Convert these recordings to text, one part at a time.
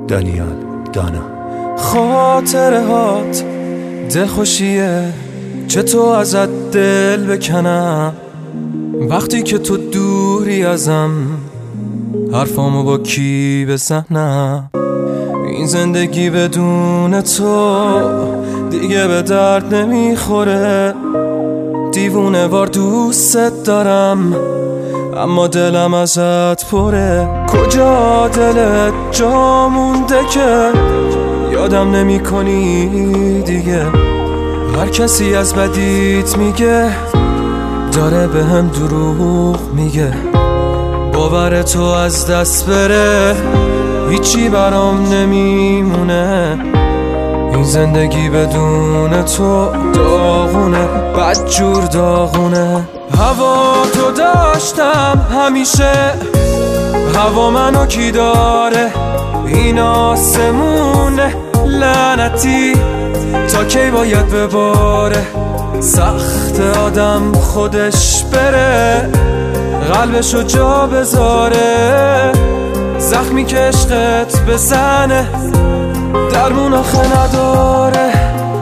دانیال دانا. خاطره هات دلخوشیه، چطور ازت دل بکنم وقتی که تو دوری ازم، حرفامو با کی بزنم؟ این زندگی بدون تو دیگه به درد نمیخوره. دیوونه وار دوست دارم اما دلم ازت پره. کجا دلت جا مونده که یادم نمی کنی دیگه؟ هر کسی از بدیت میگه داره به هم دروغ میگه. باور تو از دست بره هیچی برام نمیمونه. این زندگی بدون تو داغونه، بدجور داغونه. هوا تو داشتم همیشه، هوا منو کی داره؟ این آسمونه لعنتی تا کی باید بباره؟ سخت آدم خودش بره قلبشو جا بذاره. زخمی که عشقت بزنه درمون آخه نداره.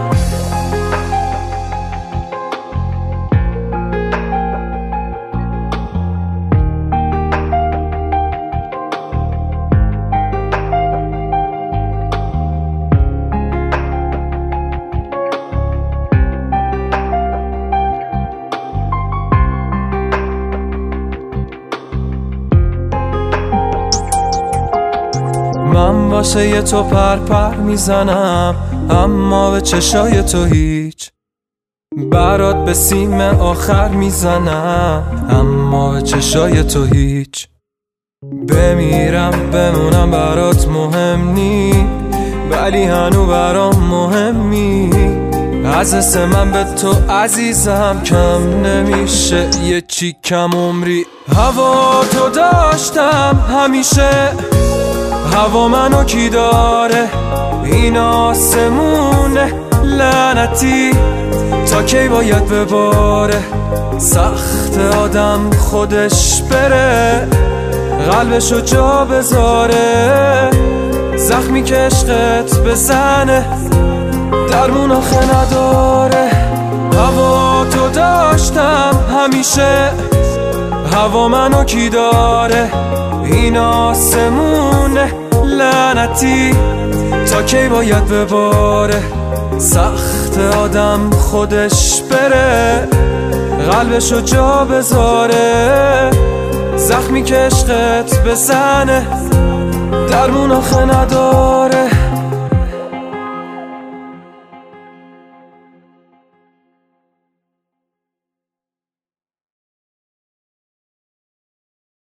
من واسه یه تو پر میزنم اما به چشای تو هیچ. برات به سیم آخر میزنم اما به چشای تو هیچ. بمیرم بمونم برات مهم نی، ولی هنو برام مهمی. از حس من به تو عزیزم کم نمیشه یه چی کم عمری. هوا تو داشتم همیشه، هوا منو کی داره؟ این آسمونه لعنتی تا کی باید بباره؟ سخت آدم خودش بره قلبشو جا بذاره. زخمی که عشقت بزنه درمون آخه نداره. هوا تو داشتم همیشه، هوا منو کی داره؟ این آسمونه لعنتی تا کی باید بباره؟ سخت آدم خودش بره قلبشو جا بذاره. زخمی که عشقت بزنه درمون آخه نداره.